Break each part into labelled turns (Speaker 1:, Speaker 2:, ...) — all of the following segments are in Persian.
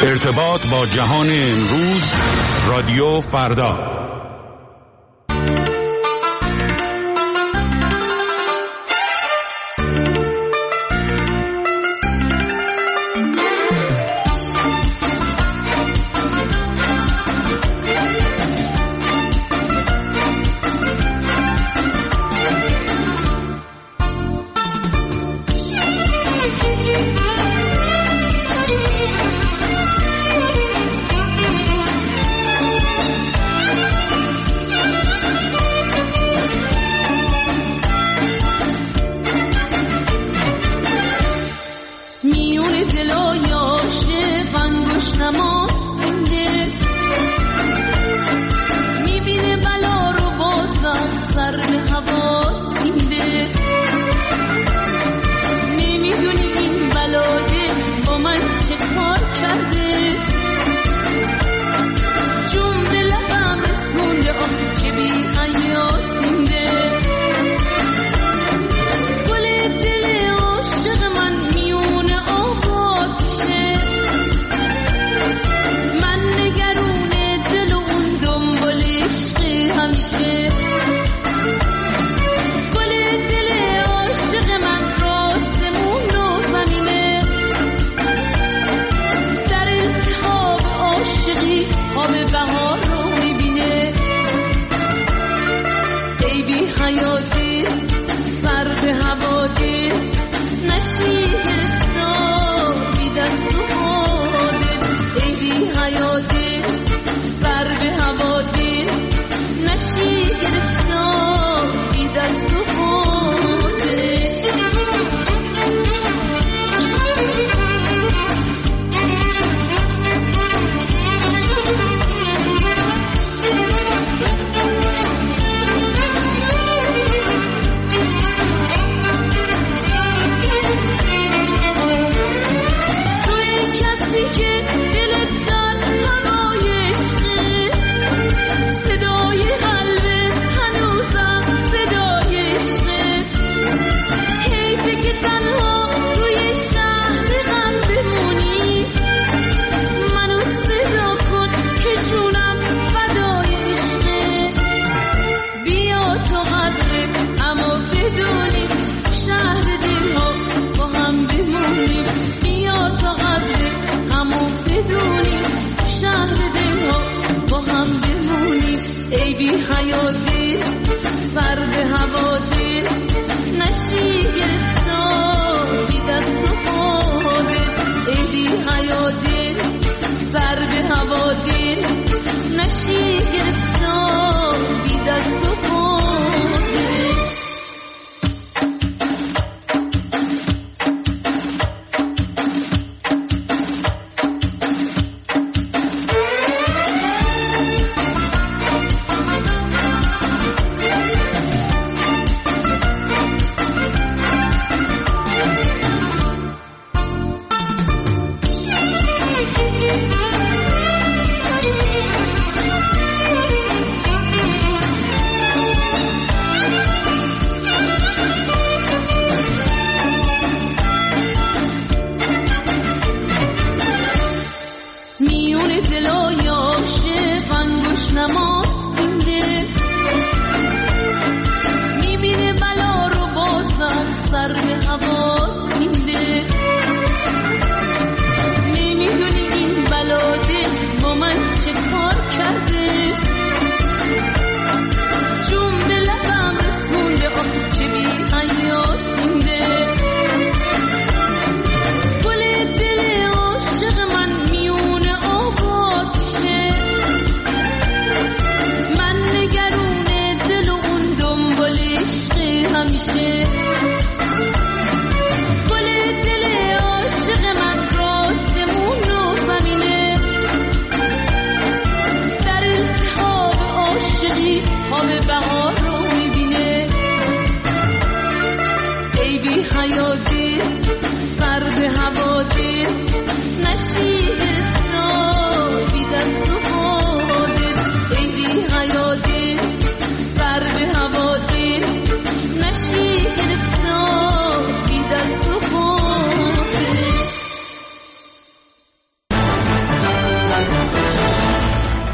Speaker 1: ارتباط با جهان امروز، رادیو فردا.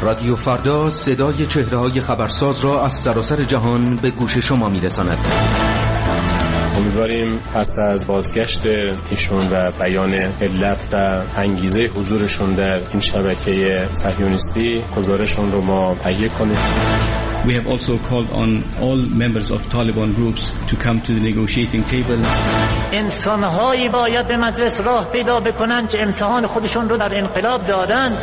Speaker 2: رادیو فردا صدای چهره‌های خبرساز را از سراسر جهان به گوش شما می‌رساند.
Speaker 3: امیدواریم پس از بازگشت ایشون و بیان علت و انگیزه حضورشون در این شبکه صهیونیستی گزارشون رو ما تهیه کنیم.
Speaker 4: We have also called on all members of Taliban groups to come to the negotiating table.
Speaker 5: انسان‌هایی باید به مجلس راه پیدا بکنن که امتحان خودشون رو در انقلاب دادن.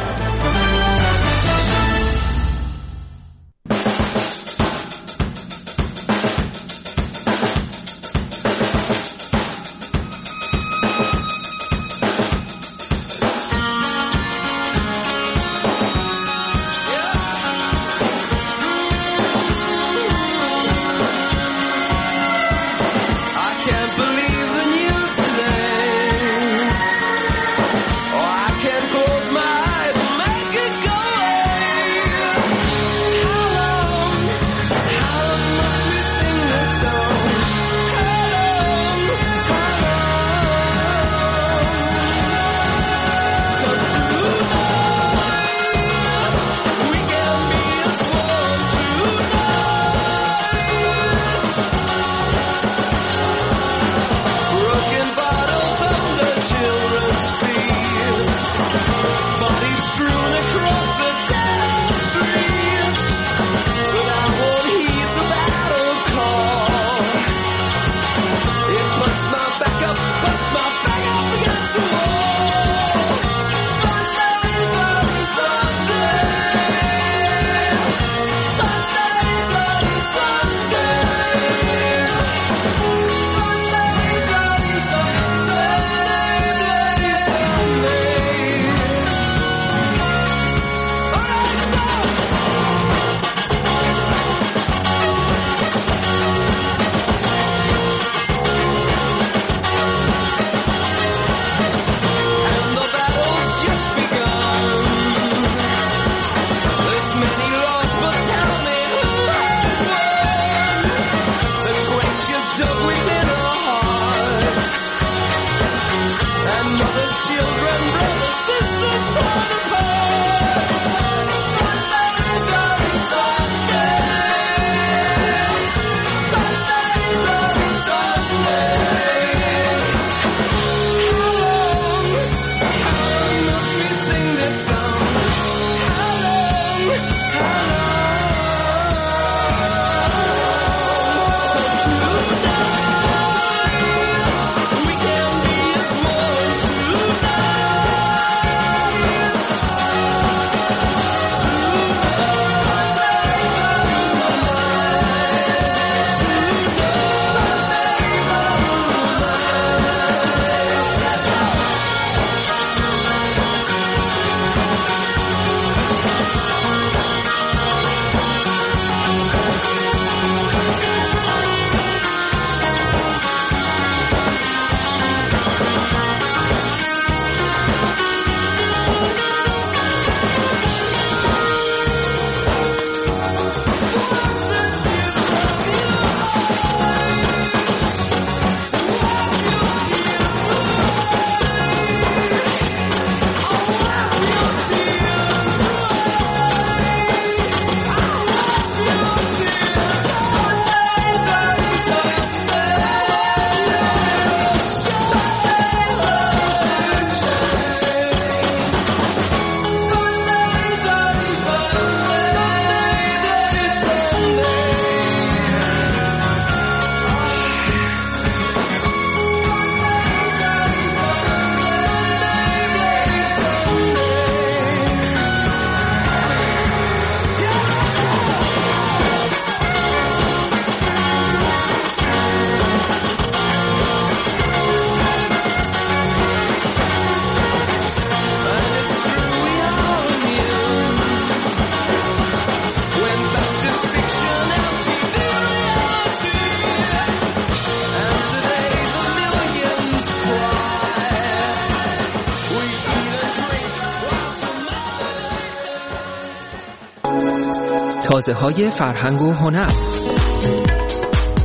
Speaker 6: تازه‌های فرهنگ و هنر.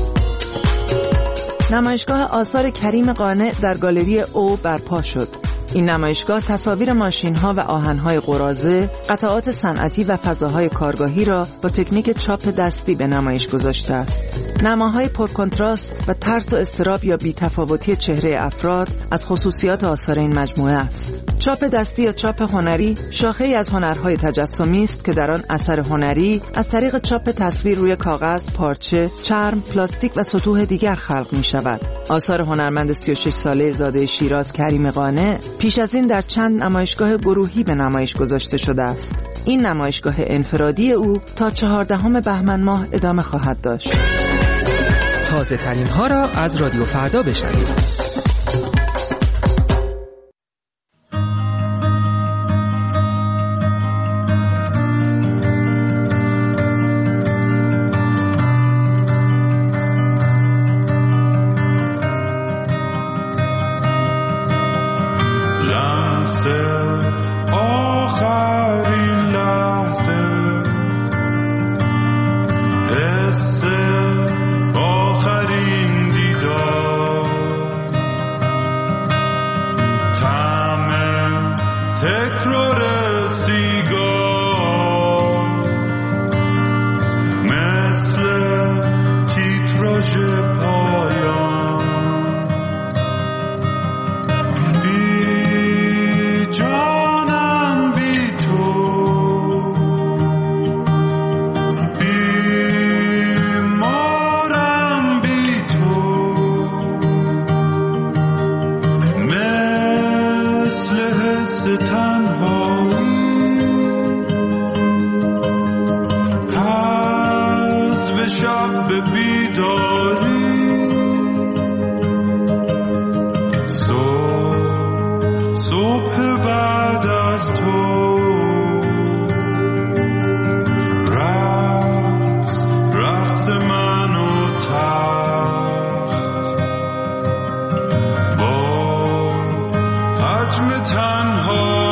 Speaker 7: نمایشگاه آثار کریم قانع در گالری او برپا شد. این نمایشگاه تصاویر ماشین‌ها و آهن‌های قراضه، قطعات صنعتی و فضاهای کارگاهی را با تکنیک چاپ دستی به نمایش گذاشته است. نماهای پرکنتراست و ترس و اضطراب یا بی‌تفاوتی چهره افراد از خصوصیات آثار این مجموعه است. چاپ دستی یا چاپ هنری شاخه‌ای از هنرهای تجسمی است که در آن اثر هنری از طریق چاپ تصویر روی کاغذ، پارچه، چرم، پلاستیک و سطوح دیگر خلق می‌شود. آثار هنرمند 36 ساله زاده شیراز کریم قانع پیش از این در چند نمایشگاه گروهی به نمایش گذاشته شده است. این نمایشگاه انفرادی او تا 14 بهمن ماه ادامه خواهد داشت.
Speaker 6: تازه ترین ها را از رادیو فردا بشنوید.
Speaker 8: تنها